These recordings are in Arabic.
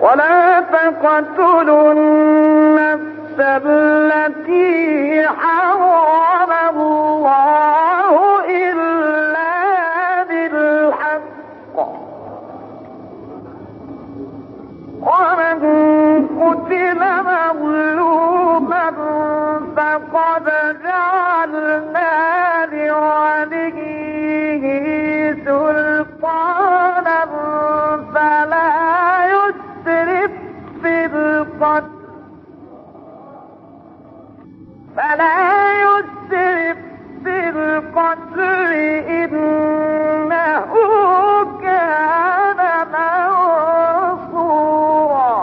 ولا تقتلوا النفس التي حرم الله إلا بالحق ومن قتل مظلوما فقد جعلنا لوليه سلطانا فلا يسرف في القتل إنه كان منصورا.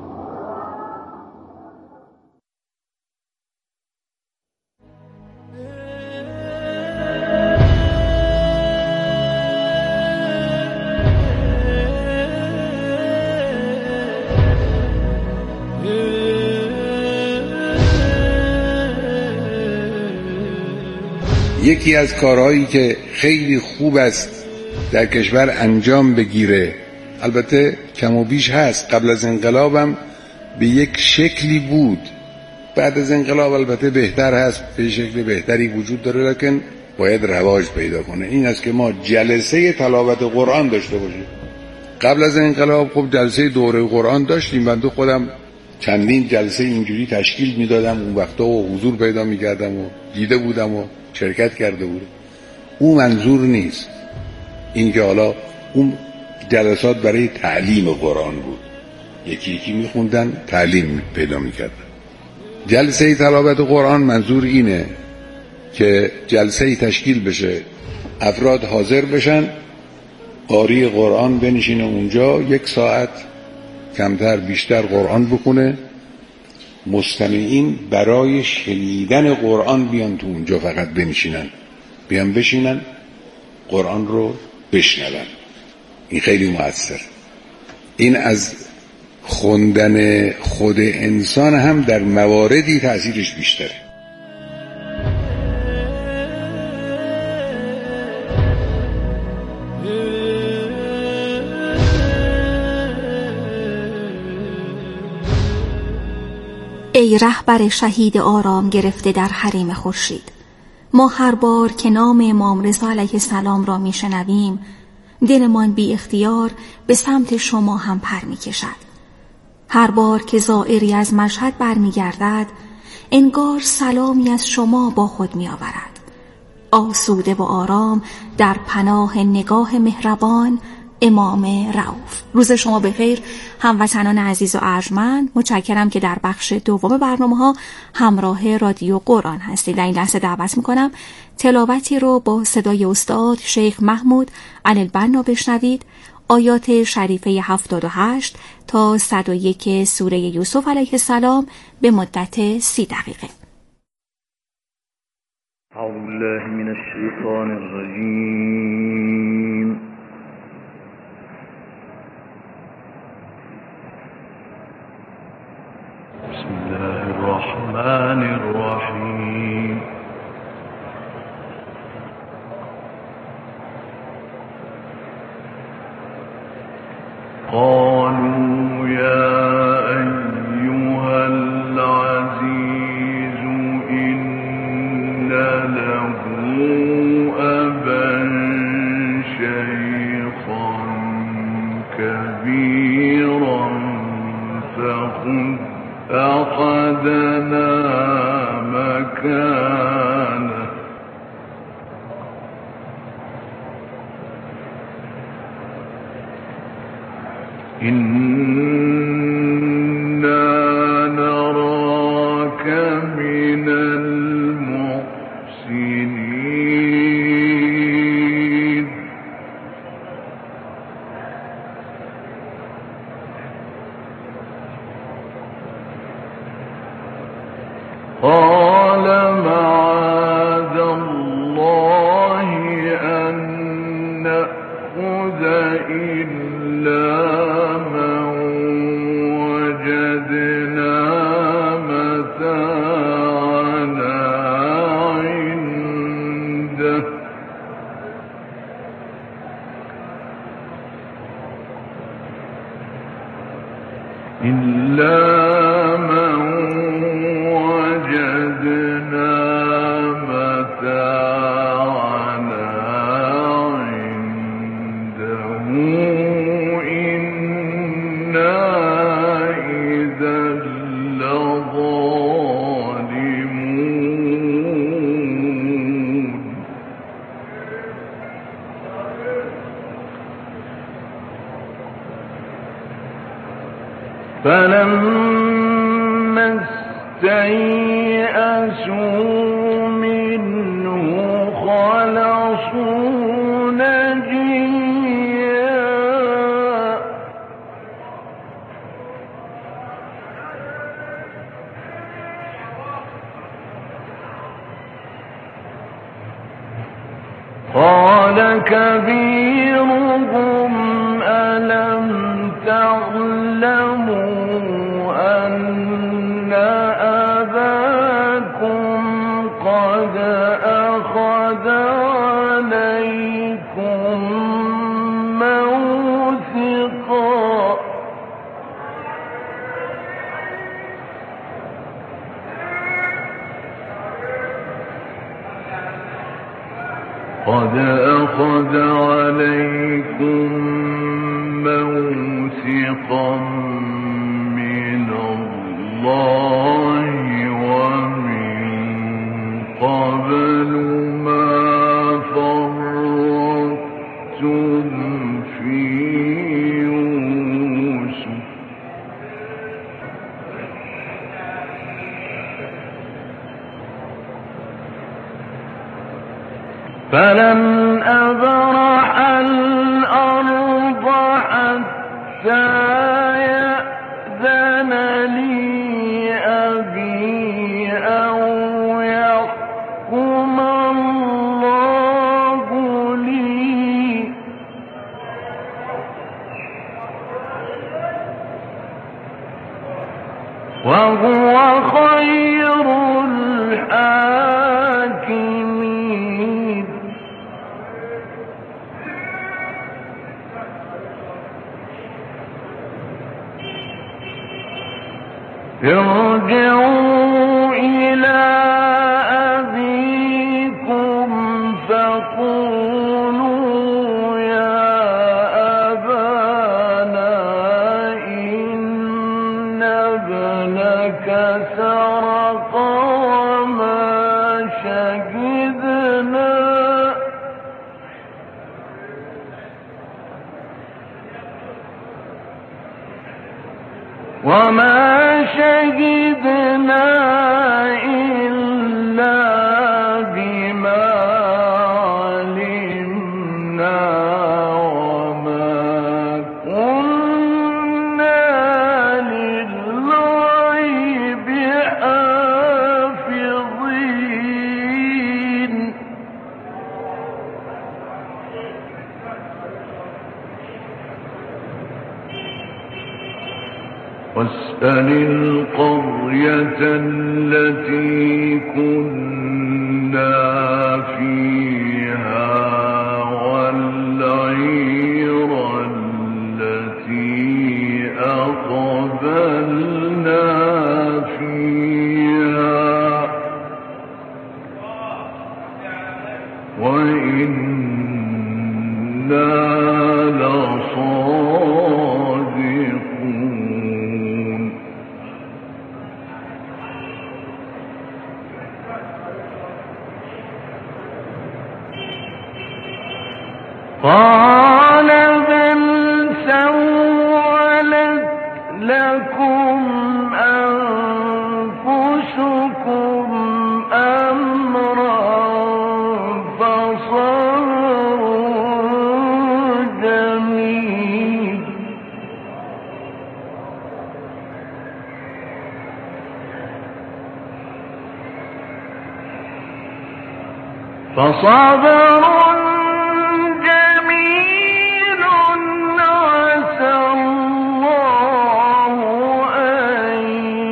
یکی از کارهایی که خیلی خوب است در کشور انجام بگیره، البته کم و بیش هست، قبل از انقلابم به یک شکلی بود، بعد از انقلاب البته بهتر هست، به شکل بهتری وجود داره، لکن باید رواج پیدا کنه. این است که ما جلسه تلاوت قرآن داشته باشیم. قبل از انقلاب خب جلسه دوره قرآن داشتیم، من تو خودم چندین جلسه اینجوری تشکیل میدادم اون وقتا و حضور پیدا میکردم و دیده بودم و شرکت کرده بودم. اون منظور نیست، این که حالا اون جلسات برای تعلیم قرآن بود، یکی یکی میخوندن تعلیم پیدا میکردن. جلسه تلاوت قرآن منظور اینه که جلسه تشکیل بشه، افراد حاضر بشن، قاری قرآن بنشینه اونجا 1 ساعت کمتر بیشتر قرآن بخونه، مستمعین برای شنیدن قرآن بیان تو اونجا فقط بنشینن، بیان بشینن قرآن رو بشنون. این خیلی مؤثر. این از خوندن خود انسان هم در مواردی تأثیرش بیشتره. ای رهبر شهید آرام گرفته در حریم خورشید، ما هر بار که نام امام رضا علیه السلام را میشنویم دلمان بی اختیار به سمت شما هم پر میکشد. هر بار که زائری از مشهد برمیگردد انگار سلامی از شما با خود میآورد. آسوده و آرام در پناه نگاه مهربان امام رؤوف. روز شما بخیر هموطنان عزیز و ارجمند. متشکرم که در بخش دوم برنامه‌ها همراه رادیو قرآن هستید. در این لحظه دعوت می‌کنم تلاوتی رو با صدای استاد شیخ محمود علی البنا بشنوید. آیات شریفه 78 تا 101 سوره یوسف علیه السلام به مدت 30 دقیقه. اعوذ بالله من الشیطان الرجیم. بسم الله الرحمن الرحیم. قالوا یا ایها العزیز إن له أبا شيخا كبيرا فخذ أحدنا مكانه إنا نراك من المحسنين قال معاذ الله أن نأخذ إلا من إلا من وجدنا متاعنا عنده إنا إذا لظالمون فلما استيئسوا منه خلصوا نجيا قال كبيرهم ألم تعلموا أن أباكم قد أخذ عليكم موثقا من الله ومن قبل ما فرطتم في يوسف فلن أبرح الأرض حتى يأذن لي أبي أو يحكم الله لي وهو خير الحاكمين ارجعوا إلى أبيكم فقولوا يا أبانا إن ابنك سرق وما شهدنا إلا بما علمنا وما كنا للغيب حافظين واسأل القرية التي كنا فيها والعير التي أقبلنا فيها وإنا لصادقون قال بل سولت لكم أنفسكم أمرا فصبر جميل عسى الله أن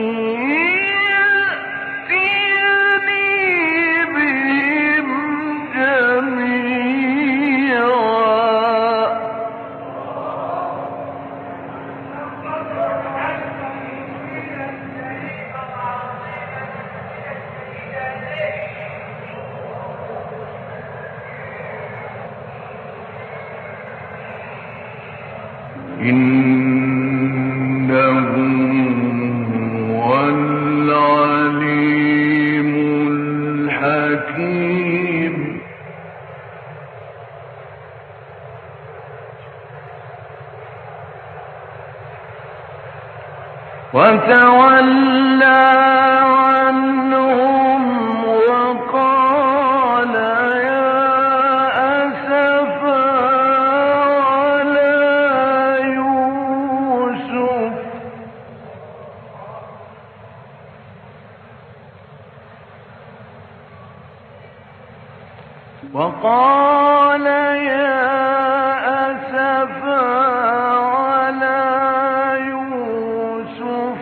يأتيني بهم جميعا وتولى عنهم وقال يا أسفا على يوسف وقال يا أسفا على يوسف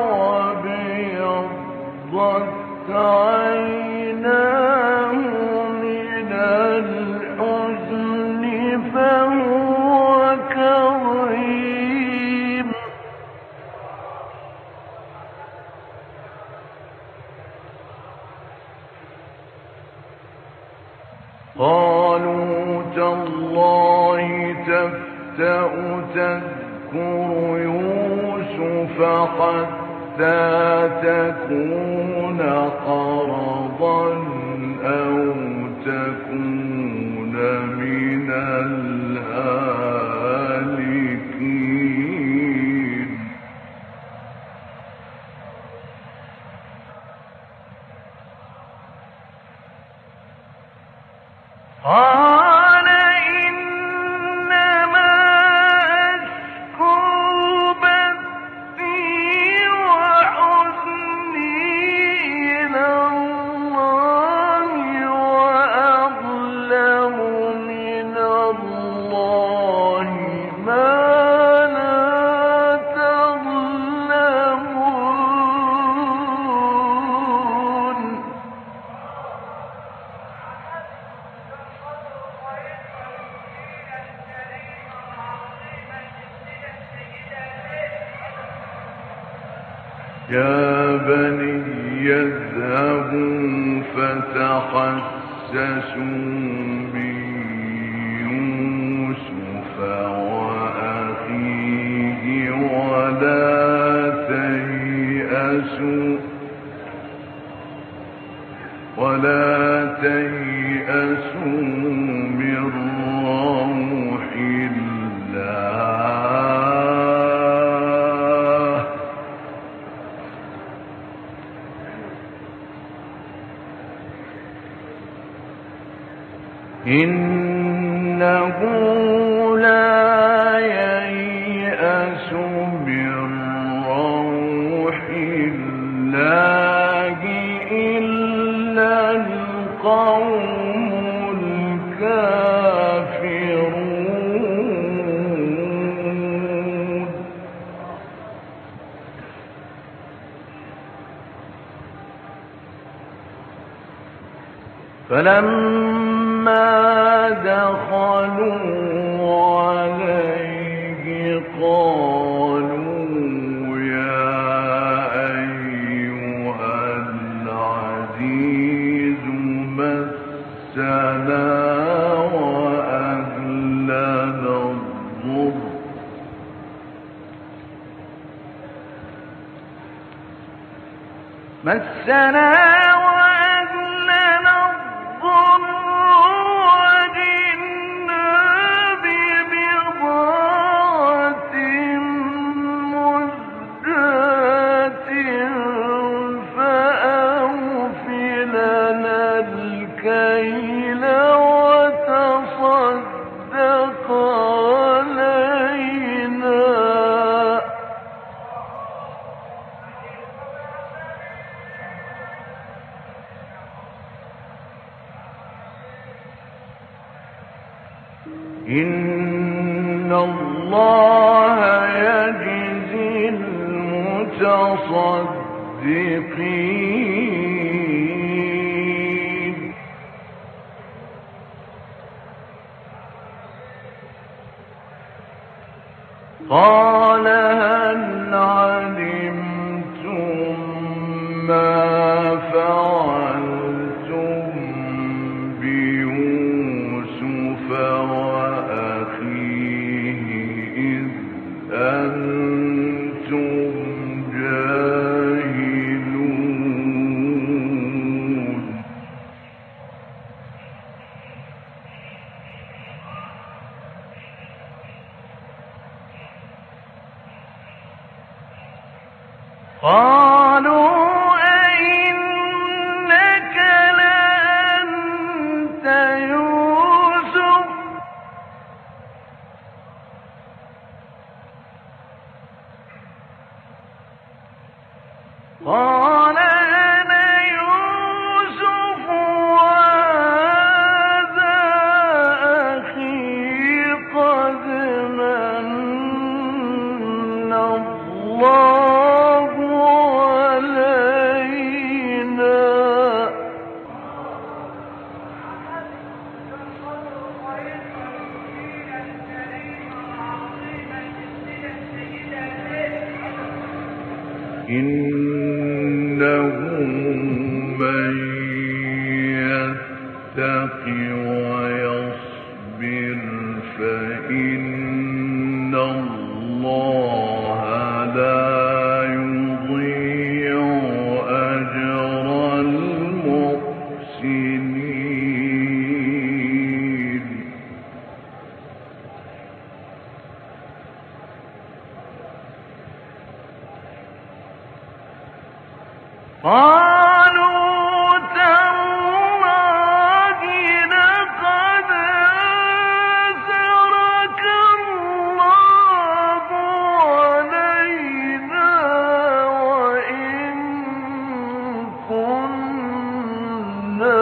وابيضت عيناه من الحزن فهو كظيم قالوا تالله تفتأ تذكر يوسف حتى تكون حرضا أو تكون من الهالكين قال إنما أشكو بثي وحزني إلى الله وأعلم من الله ما لا تعلمون يا بني اذهبوا فتحسسوا من يوسف وأخيه ولا تيأسوا من روح الله إنه لا ييأس من روح الله إلا القوم الكافرون فلما دخلوا عليه قالوا يا أيها العزيز مسنا وأهلنا الضر وجئنا ببضاعة مزجاة فأوف لنا الكيل وتصدق علينا إن الله يجزي المتصدقين قال هل علمتم ما فعلتم بيوسف وأخيه إذ أنتم جاهلون قالوا أئنك لأنت يوسف قال أنا يوسف وهذا أخي قد من الله علينا إنه من يتق ويصبر فإن الله لا يضيع أجر المحسنين قالوا تالله لقد آثرك الله علينا وإن كنا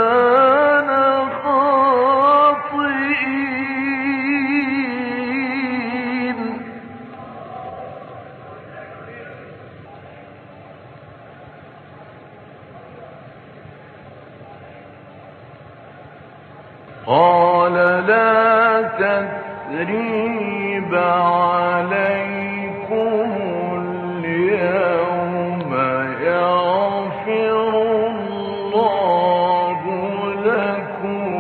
لخاطئين قال لا تثريب عليكم اليوم يغفر الله لكم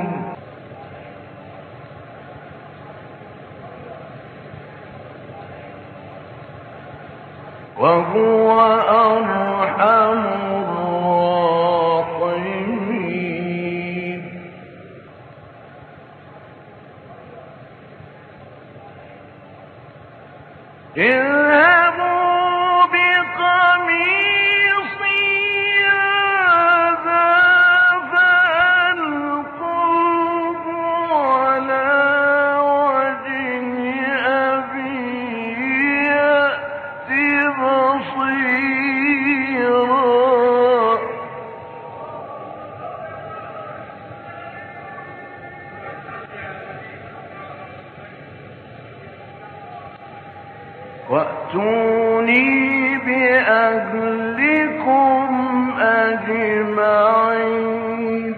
وهو أرحم الراحمين اذهبوا بقميصي هذا فألقوه على وجه أبي يأت بصيرا وأتوني بأهلكم أجمعين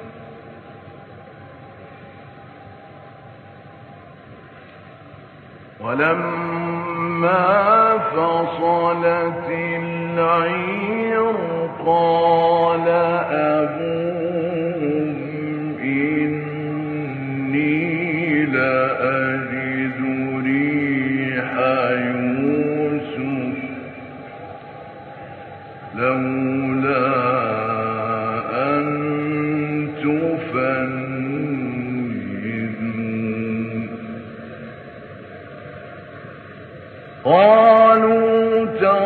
ولما فصلت العير قال أبوهم إني لأجد ريح يوسف لولا أن تفندون قالوا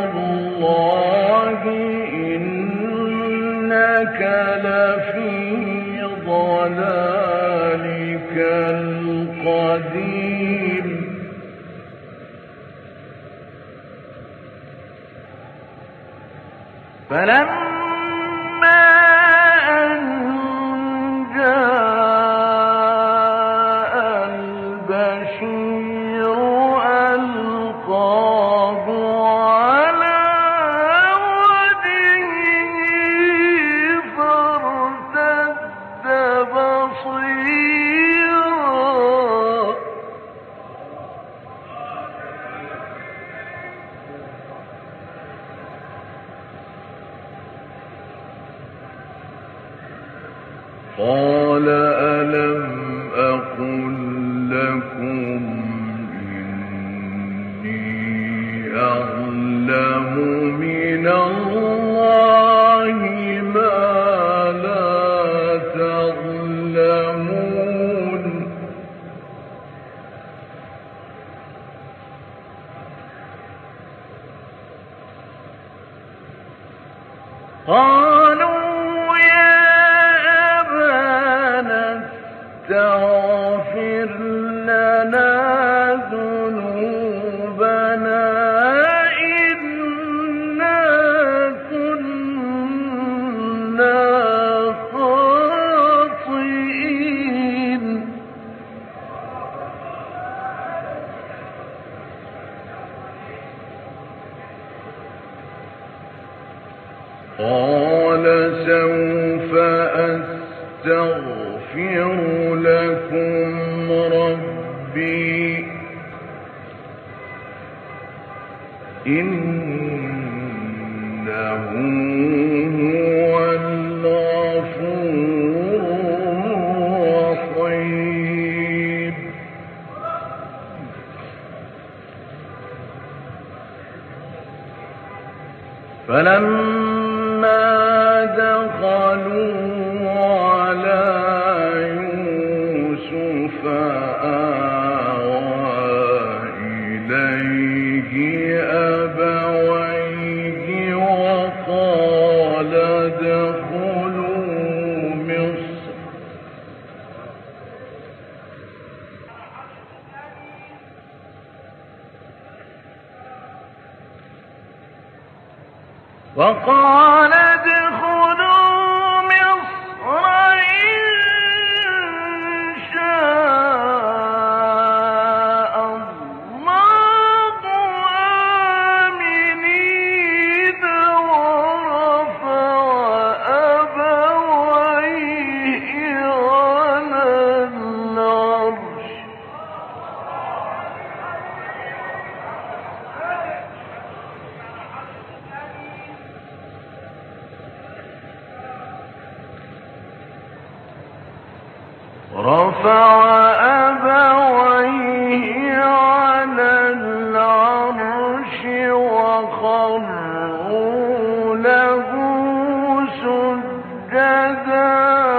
تالله إنك لفي ضلالك القديم فلما أن جاء البشير ألقاه على وجهه فارتد بصيرا قال ألم أقل لكم إني أعلم من الله ما لا تعلمون قالوا يا أبانا استغفر لنا ذنوبنا إنا كنا خاطئين. قال سوف أستغفر لكم ربي إنه هو الغفور الرحيم. فلما دخلوا على يوسف آوى إليه أبويه وقال ادخلوا مصر إن شاء الله آمنين ورفع أبويه على العرش وخروا له سجدا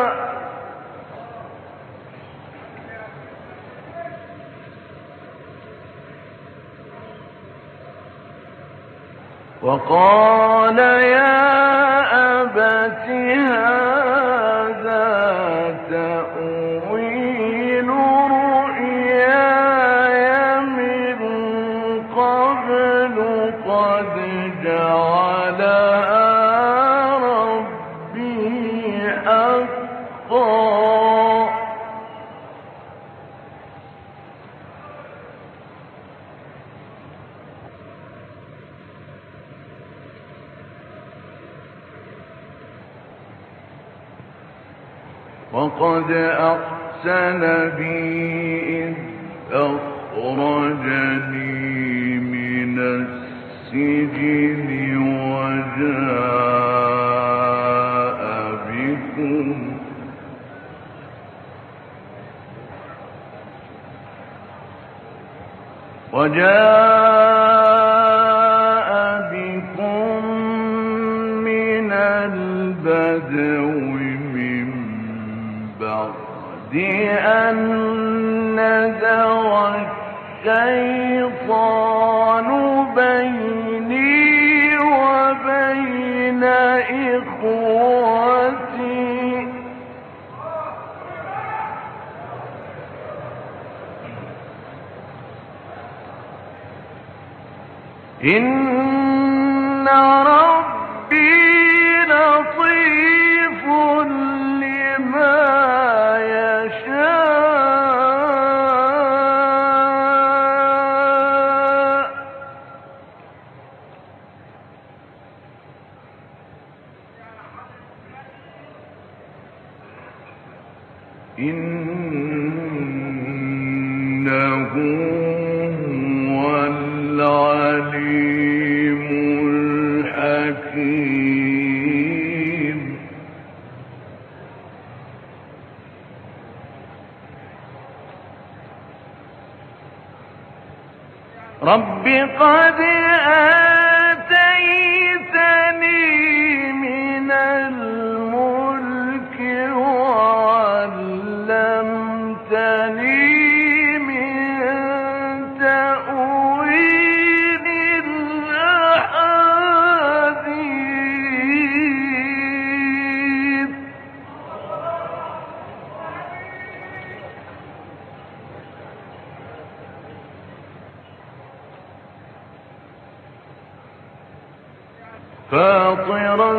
وقال يا أبت هذا تأويل رؤياي من قبل قد جعلها ربي حقا وقد أحسن بي إذ أخرجني من السجن وجاء بكم من البدو من بعد أن نزغ الشيطان بيني وبين إخوتي إن ربي لطيف لما يشاء إنه هو العليم الحكيم رب قد آتيتني من الملك وعلمتني من تأويل الأحاديث فاطر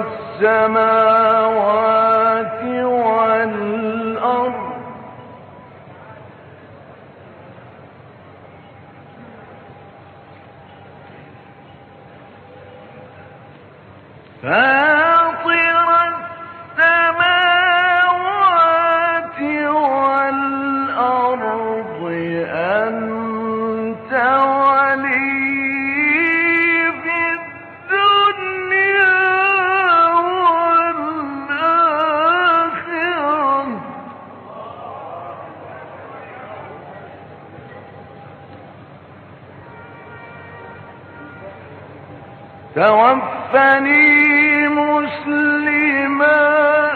السماوات والأرض أنت ولي في الدنيا والآخرة توفني مسلما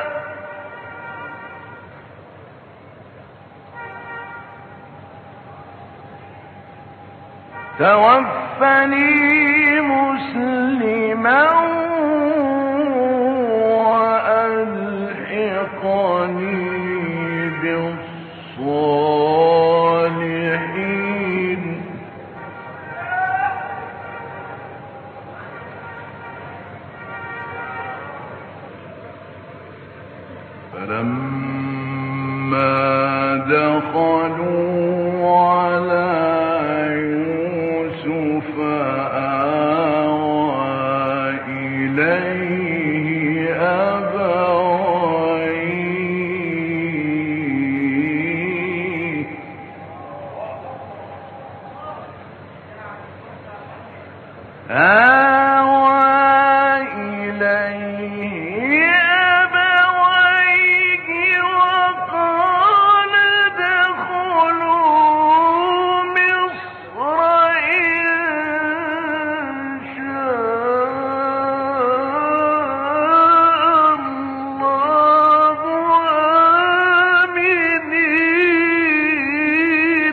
وألحقني بالصالحين فلما دخلوا على يوسف آوى إليه أبويه وقال ادخلوا مصر إن شاء الله آمنين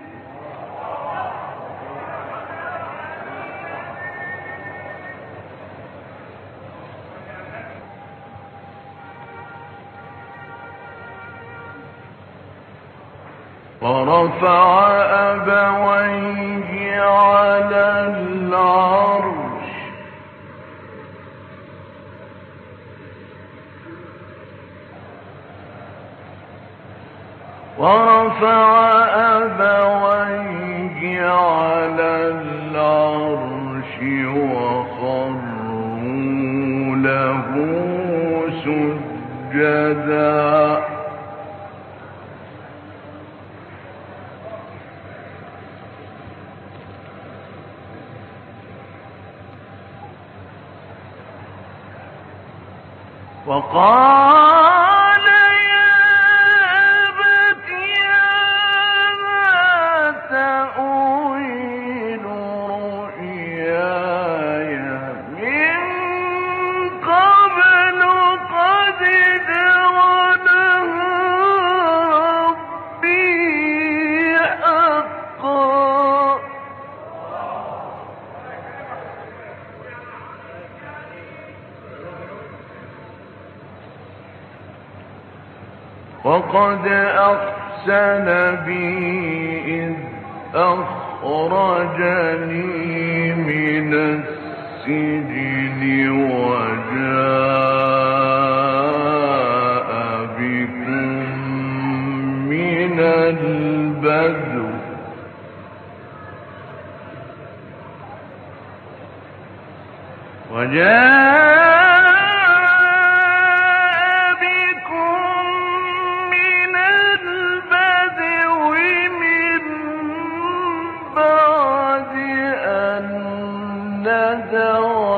ورفع أبويه على العرش وخروا له سجدا وقال يا أبت هذا تأويل رؤياي من قبل قد جعلها ربي حقا وقد أحسن بي إذ أخرجني من السجن وجاء بكم من البدو وجاء